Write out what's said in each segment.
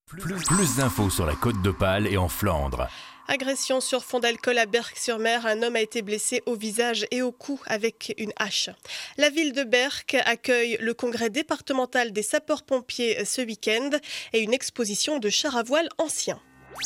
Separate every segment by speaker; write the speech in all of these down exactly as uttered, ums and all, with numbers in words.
Speaker 1: Plus, plus d'infos sur la Côte d'Opale et en Flandre.
Speaker 2: Agression sur fond d'alcool à Berck-sur-Mer. Un homme a été blessé au visage et au cou avec une hache. La ville de Berck accueille le congrès départemental des sapeurs-pompiers ce week-end et une exposition de chars à voile anciens.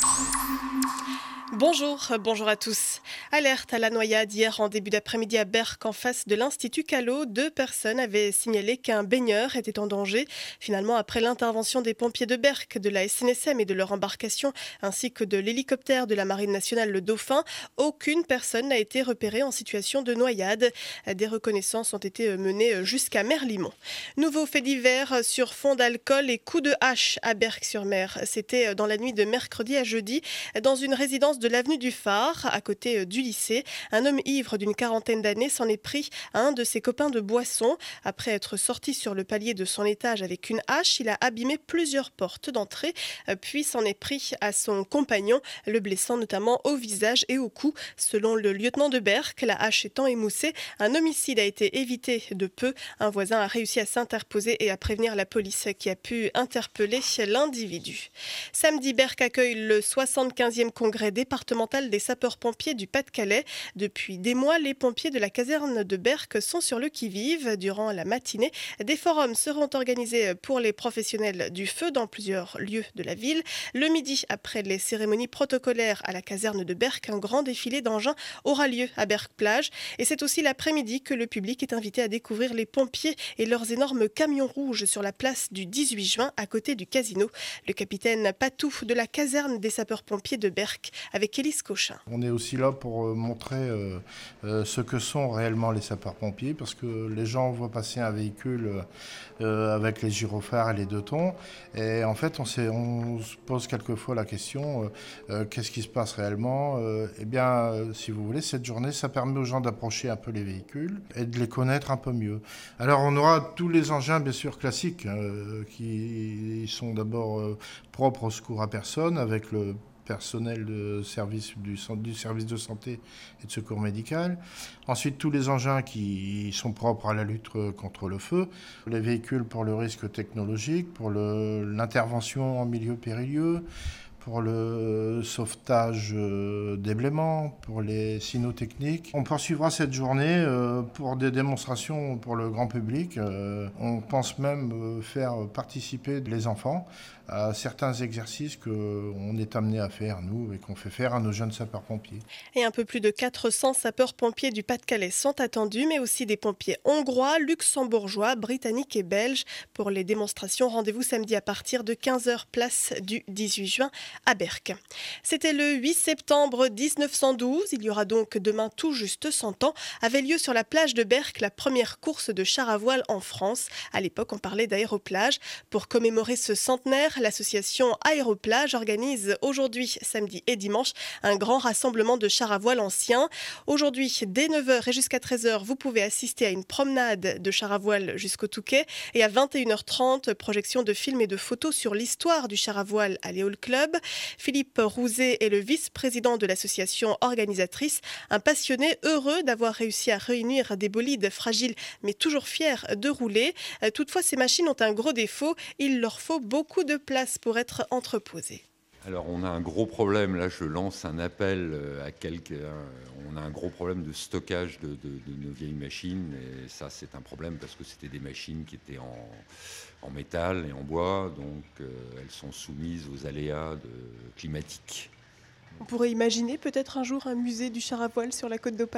Speaker 2: Bonjour, bonjour à tous. Alerte à la noyade hier en début d'après-midi à Berck en face de l'Institut Callot. Deux personnes avaient signalé qu'un baigneur était en danger. Finalement, après l'intervention des pompiers de Berck, de la S N S M et de leur embarcation, ainsi que de l'hélicoptère de la Marine nationale le Dauphin, aucune personne n'a été repérée en situation de noyade. Des reconnaissances ont été menées jusqu'à Merlimont. Nouveau fait divers sur fond d'alcool et coups de hache à Berck-sur-Mer. C'était dans la nuit de mercredi à jeudi, dans une résidence de l'avenue du Phare, à côté du lycée. Un homme ivre d'une quarantaine d'années s'en est pris à un de ses copains de boisson. Après être sorti sur le palier de son étage avec une hache, il a abîmé plusieurs portes d'entrée, puis s'en est pris à son compagnon, le blessant notamment au visage et au cou. Selon le lieutenant de Berck, la hache étant émoussée, un homicide a été évité de peu. Un voisin a réussi à s'interposer et à prévenir la police qui a pu interpeller l'individu. Samedi, Berck accueille le soixante-quinzième congrès départemental des sapeurs-pompiers du Pas-de-Calais. Depuis des mois, les pompiers de la caserne de Berck sont sur le qui-vive. Durant la matinée, des forums seront organisés pour les professionnels du feu dans plusieurs lieux de la ville. Le midi, après les cérémonies protocolaires à la caserne de Berck, un grand défilé d'engins aura lieu à Berck-Plage. Et c'est aussi l'après-midi que le public est invité à découvrir les pompiers et leurs énormes camions rouges sur la place du dix-huit juin à côté du casino. Le capitaine Patou de la caserne des sapeurs-pompiers de Berck avec Élise Cochin.
Speaker 3: On est aussi là pour montrer euh, euh, ce que sont réellement les sapeurs-pompiers, parce que les gens voient passer un véhicule euh, avec les gyrophares et les deux tons, et en fait on, on se pose quelquefois la question, euh, euh, qu'est-ce qui se passe réellement euh, Eh bien, euh, si vous voulez, cette journée, ça permet aux gens d'approcher un peu les véhicules et de les connaître un peu mieux. Alors on aura tous les engins, bien sûr, classiques, euh, qui sont d'abord euh, propres au secours à personne, avec le personnel de service, du, du service de santé et de secours médical. Ensuite, tous les engins qui sont propres à la lutte contre le feu, les véhicules pour le risque technologique, pour le, l'intervention en milieu périlleux, pour le sauvetage d'éblaiements, pour les signaux techniques. On poursuivra cette journée pour des démonstrations pour le grand public. On pense même faire participer les enfants à certains exercices qu'on est amené à faire, nous, et qu'on fait faire à nos jeunes sapeurs-pompiers.
Speaker 2: Et un peu plus de quatre cents sapeurs-pompiers du Pas-de-Calais sont attendus, mais aussi des pompiers hongrois, luxembourgeois, britanniques et belges. Pour les démonstrations, rendez-vous samedi à partir de quinze heures, place du dix-huit juin à Berck. C'était le huit septembre dix-neuf cent douze. Il y aura donc demain tout juste cent ans. Avait lieu sur la plage de Berck la première course de chars à voile en France. À l'époque, on parlait d'aéroplage. Pour commémorer ce centenaire, l'association Aéroplage organise aujourd'hui, samedi et dimanche, un grand rassemblement de chars à voile anciens. Aujourd'hui, dès neuf heures et jusqu'à treize heures, vous pouvez assister à une promenade de chars à voile jusqu'au Touquet. Et à vingt et une heures trente, projection de films et de photos sur l'histoire du char à voile à l'Éole Club. Philippe Rouzet est le vice-président de l'association organisatrice, un passionné heureux d'avoir réussi à réunir des bolides fragiles mais toujours fiers de rouler. Toutefois, ces machines ont un gros défaut, il leur faut beaucoup de place pour être entreposées.
Speaker 4: Alors on a un gros problème, là je lance un appel à quelqu'un, on a un gros problème de stockage de, de, de nos vieilles machines, et ça c'est un problème parce que c'était des machines qui étaient en, en métal et en bois, donc euh, elles sont soumises aux aléas de, climatiques.
Speaker 2: On pourrait imaginer peut-être un jour un musée du char à voile sur la Côte d'Opale ?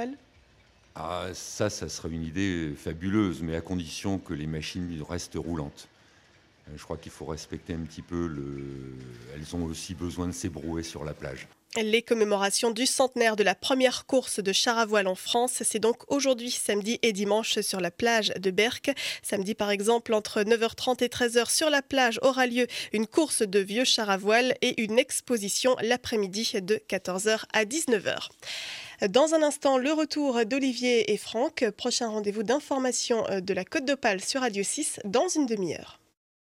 Speaker 4: Ah, ça, ça serait une idée fabuleuse, mais à condition que les machines restent roulantes. Je crois qu'il faut respecter un petit peu le... Elles ont aussi besoin de s'ébrouer sur la plage.
Speaker 2: Les commémorations du centenaire de la première course de chars à voile en France, c'est donc aujourd'hui, samedi et dimanche sur la plage de Berck. Samedi par exemple, entre neuf heures trente et treize heures sur la plage aura lieu une course de vieux chars à voile et une exposition l'après-midi de quatorze heures à dix-neuf heures. Dans un instant, le retour d'Olivier et Franck. Prochain rendez-vous d'information de la Côte d'Opale sur Radio six dans une demi-heure.